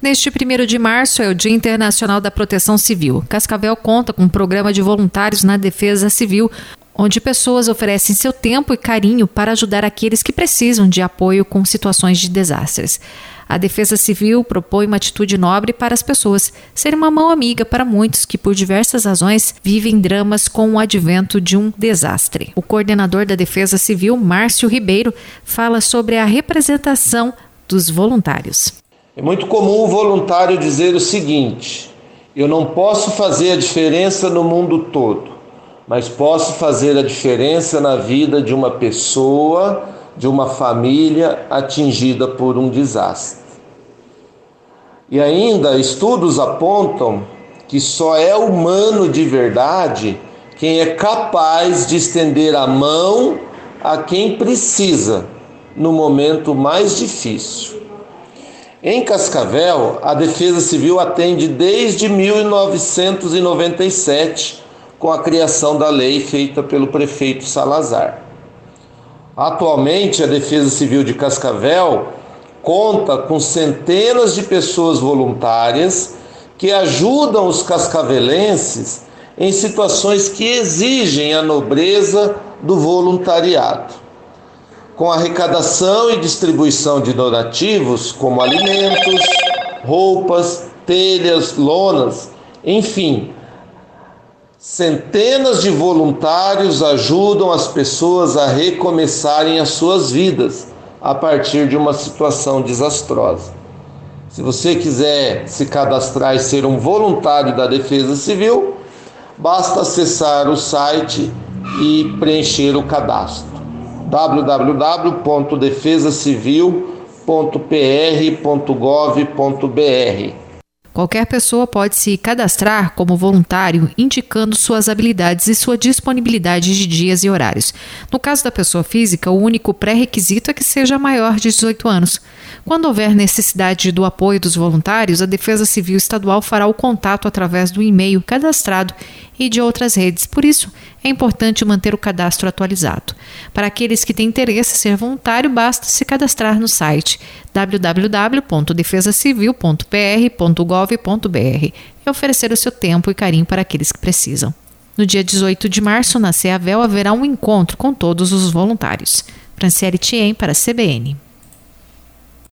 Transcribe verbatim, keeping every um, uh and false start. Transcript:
Neste primeiro de março é o Dia Internacional da Proteção Civil. Cascavel conta com um programa de voluntários na Defesa Civil, onde pessoas oferecem seu tempo e carinho para ajudar aqueles que precisam de apoio com situações de desastres. A Defesa Civil propõe uma atitude nobre para as pessoas, ser uma mão amiga para muitos que, por diversas razões, vivem dramas com o advento de um desastre. O coordenador da Defesa Civil, Márcio Ribeiro, fala sobre a representação dos voluntários. É muito comum o voluntário dizer o seguinte: eu não posso fazer a diferença no mundo todo, mas posso fazer a diferença na vida de uma pessoa, de uma família atingida por um desastre. E ainda estudos apontam que só é humano de verdade quem é capaz de estender a mão a quem precisa no momento mais difícil. Em Cascavel, a Defesa Civil atende desde mil novecentos e noventa e sete, com a criação da lei feita pelo prefeito Salazar. Atualmente, a Defesa Civil de Cascavel conta com centenas de pessoas voluntárias que ajudam os cascavelenses em situações que exigem a nobreza do voluntariado, com arrecadação e distribuição de donativos como alimentos, roupas, telhas, lonas, enfim. Centenas de voluntários ajudam as pessoas a recomeçarem as suas vidas a partir de uma situação desastrosa. Se você quiser se cadastrar e ser um voluntário da Defesa Civil, basta acessar o site e preencher o cadastro. w w w ponto defesa civil ponto p r ponto gov ponto b r. Qualquer pessoa pode se cadastrar como voluntário, indicando suas habilidades e sua disponibilidade de dias e horários. No caso da pessoa física, o único pré-requisito é que seja maior de dezoito anos. Quando houver necessidade do apoio dos voluntários, a Defesa Civil Estadual fará o contato através do e-mail cadastrado e de outras redes. Por isso, é importante manter o cadastro atualizado. Para aqueles que têm interesse em ser voluntário, basta se cadastrar no site w w w ponto defesa civil ponto p r ponto gov ponto b r e oferecer o seu tempo e carinho para aqueles que precisam. No dia dezoito de março, na Ceavel, haverá um encontro com todos os voluntários. Franciele Thiem para a C B N.